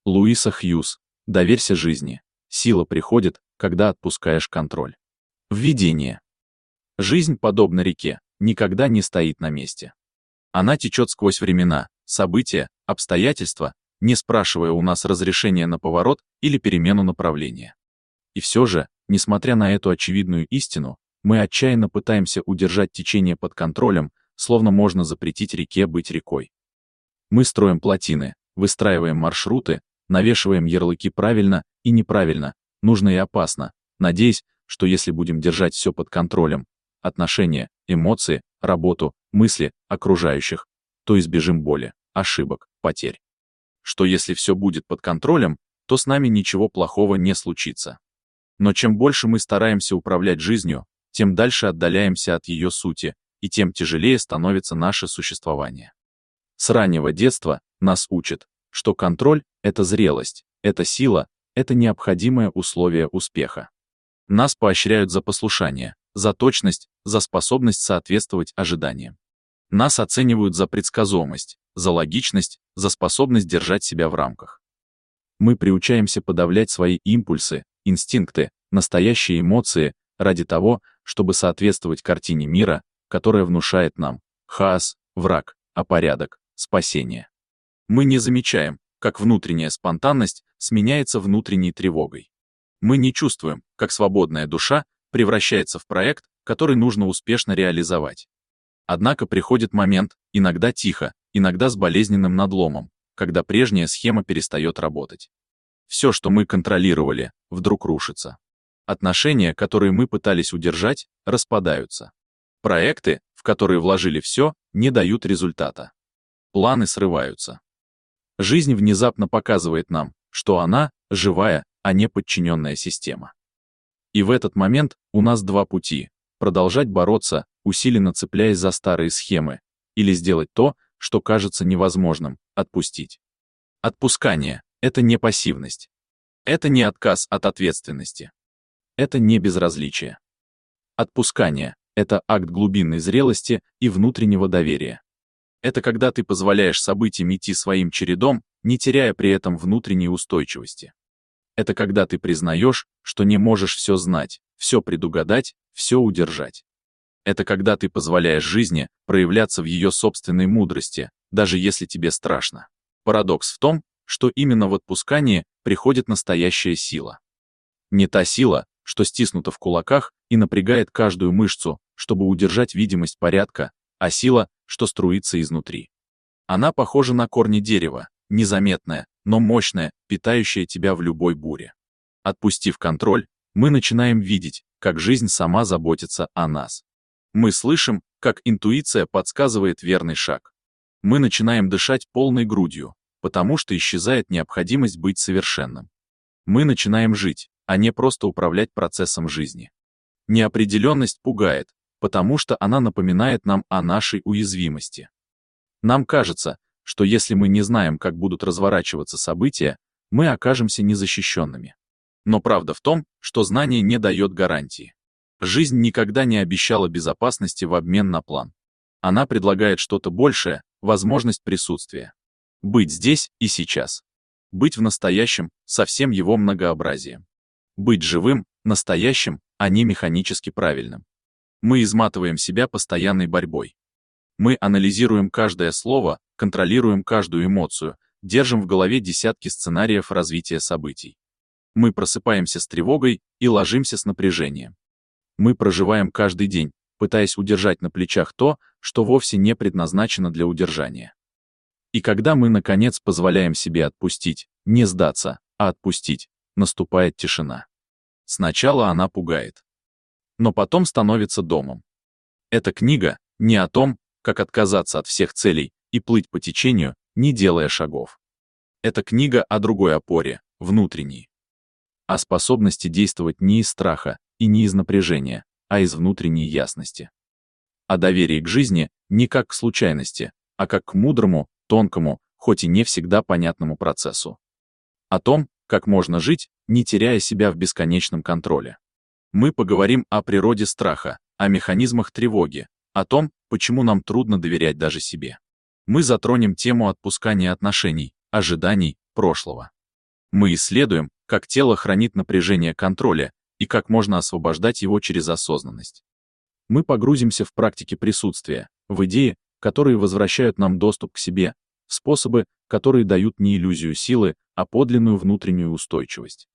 Луиса Хьюз. Доверься жизни. Сила приходит, когда отпускаешь контроль. Введение. Жизнь, подобно реке, никогда не стоит на месте. Она течет сквозь времена, события, обстоятельства, не спрашивая у нас разрешения на поворот или перемену направления. И все же, несмотря на эту очевидную истину, мы отчаянно пытаемся удержать течение под контролем, словно можно запретить реке быть рекой. Мы строим плотины, выстраиваем маршруты, навешиваем ярлыки правильно и неправильно, нужно и опасно, надеясь, что если будем держать все под контролем, отношения, эмоции, работу, мысли окружающих, то избежим боли, ошибок, потерь. Что если все будет под контролем, то с нами ничего плохого не случится. Но чем больше мы стараемся управлять жизнью, тем дальше отдаляемся от ее сути, и тем тяжелее становится наше существование. С раннего детства нас учат, что контроль — это зрелость, это сила, это необходимое условие успеха. Нас поощряют за послушание, за точность, за способность соответствовать ожиданиям. Нас оценивают за предсказуемость, за логичность, за способность держать себя в рамках. Мы приучаемся подавлять свои импульсы, инстинкты, настоящие эмоции ради того, чтобы соответствовать картине мира, которая внушает нам хаос, враг, а порядок, спасение. Мы не замечаем, как внутренняя спонтанность сменяется внутренней тревогой. Мы не чувствуем, как свободная душа превращается в проект, который нужно успешно реализовать. Однако приходит момент, иногда тихо, иногда с болезненным надломом, когда прежняя схема перестает работать. Все, что мы контролировали, вдруг рушится. Отношения, которые мы пытались удержать, распадаются. Проекты, в которые вложили все, не дают результата. Планы срываются. Жизнь внезапно показывает нам, что она — живая, а не подчиненная система. И в этот момент у нас два пути — продолжать бороться, усиленно цепляясь за старые схемы, или сделать то, что кажется невозможным — отпустить. Отпускание — это не пассивность. Это не отказ от ответственности. Это не безразличие. Отпускание — это акт глубинной зрелости и внутреннего доверия. Это когда ты позволяешь событиям идти своим чередом, не теряя при этом внутренней устойчивости. Это когда ты признаешь, что не можешь все знать, все предугадать, все удержать. Это когда ты позволяешь жизни проявляться в ее собственной мудрости, даже если тебе страшно. Парадокс в том, что именно в отпускании приходит настоящая сила. Не та сила, что стиснута в кулаках и напрягает каждую мышцу, чтобы удержать видимость порядка, а сила, что струится изнутри. Она похожа на корни дерева, незаметная, но мощная, питающая тебя в любой буре. Отпустив контроль, мы начинаем видеть, как жизнь сама заботится о нас. Мы слышим, как интуиция подсказывает верный шаг. Мы начинаем дышать полной грудью, потому что исчезает необходимость быть совершенным. Мы начинаем жить, а не просто управлять процессом жизни. Неопределенность пугает, потому что она напоминает нам о нашей уязвимости. Нам кажется, что если мы не знаем, как будут разворачиваться события, мы окажемся незащищенными. Но правда в том, что знание не дает гарантии. Жизнь никогда не обещала безопасности в обмен на план. Она предлагает что-то большее, возможность присутствия. Быть здесь и сейчас. Быть в настоящем со всем его многообразием. Быть живым, настоящим, а не механически правильным. Мы изматываем себя постоянной борьбой. Мы анализируем каждое слово, контролируем каждую эмоцию, держим в голове десятки сценариев развития событий. Мы просыпаемся с тревогой и ложимся с напряжением. Мы проживаем каждый день, пытаясь удержать на плечах то, что вовсе не предназначено для удержания. И когда мы, наконец, позволяем себе отпустить, не сдаться, а отпустить, наступает тишина. Сначала она пугает. Но потом становится домом. Эта книга не о том, как отказаться от всех целей и плыть по течению, не делая шагов. Это книга о другой опоре, внутренней. О способности действовать не из страха и не из напряжения, а из внутренней ясности. О доверии к жизни не как к случайности, а как к мудрому, тонкому, хоть и не всегда понятному процессу. О том, как можно жить, не теряя себя в бесконечном контроле. Мы поговорим о природе страха, о механизмах тревоги, о том, почему нам трудно доверять даже себе. Мы затронем тему отпускания отношений, ожиданий, прошлого. Мы исследуем, как тело хранит напряжение контроля и как можно освобождать его через осознанность. Мы погрузимся в практики присутствия, в идеи, которые возвращают нам доступ к себе, в способы, которые дают не иллюзию силы, а подлинную внутреннюю устойчивость.